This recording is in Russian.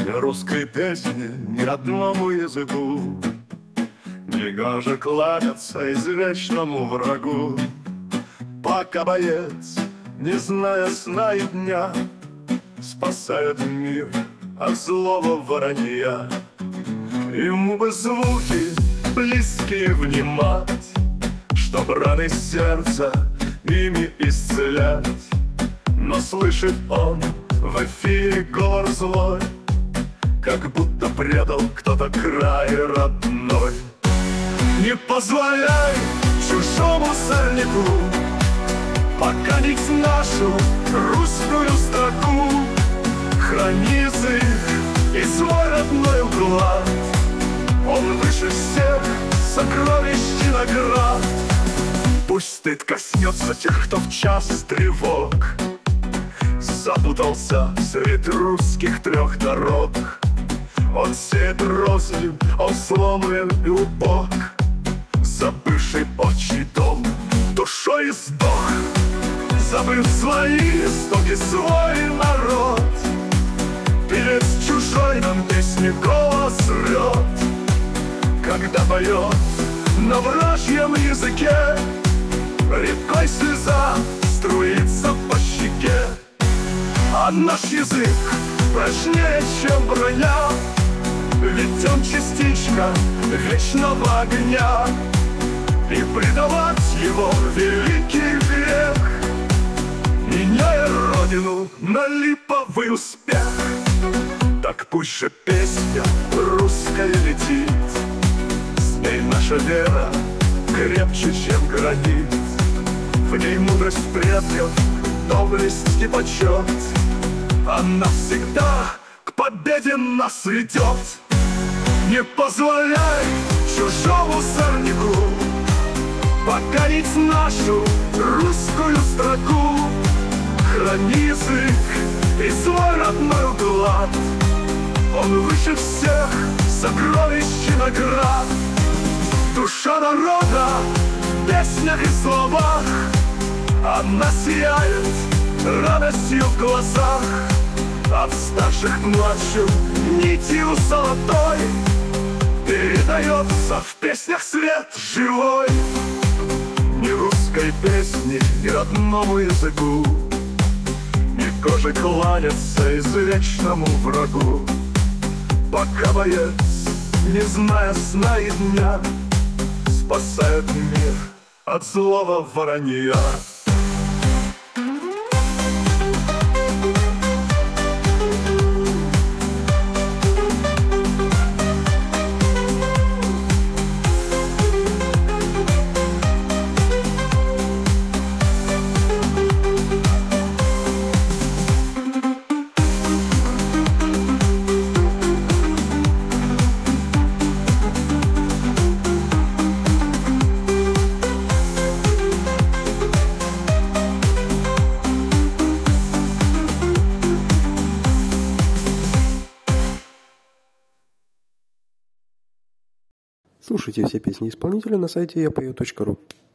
Русской песни ни одному языку не гоже кланяться извечному врагу. Пока боец, не зная сна и дня, спасает мир от злого воронья. Ему бы звуки близкие внимать, чтоб раны сердца ими исцелять. Но слышит он в эфире говор злой, как будто предал кто-то край родной. Не позволяй чужому сорняку покорить нашу русскую строку. Храни язык и свой родной уклад, он выше всех сокровищ и наград. Пусть стыд коснется тех, кто в час тревог запутался среди русских трех дорог. Он сеет рознь, он сломлен и убог, забывший отчий дом, душой сдох. Забыв свои истоки, свой народ, певец чужой нам песни голос рвет. Когда поет на вражьем языке, рекой слеза струится по щеке. А наш язык прочнее, чем броня, ведь он частичка вечного огня. И предавать его великий грех, меняя родину на липовый успех. Так пусть же песня русская летит, с ней наша вера крепче, чем гранит. В ней мудрость предков, доблесть и почет, она всегда к победе нас ведет. Не позволяй чужому сорняку покорить нашу русскую строку. Храни язык и свой родной уклад, он выше всех сокровищ и наград. Душа народа в песнях и словах, она сияет радостью в глазах. От старших к младшим нитью золотой передается в песнях свет живой. Ни русской песни, ни родному языку не гоже кланяться извечному врагу. Пока боец, не зная сна и дня, спасает мир от злого воронья. Слушайте все песни исполнителя на сайте yapою.ru.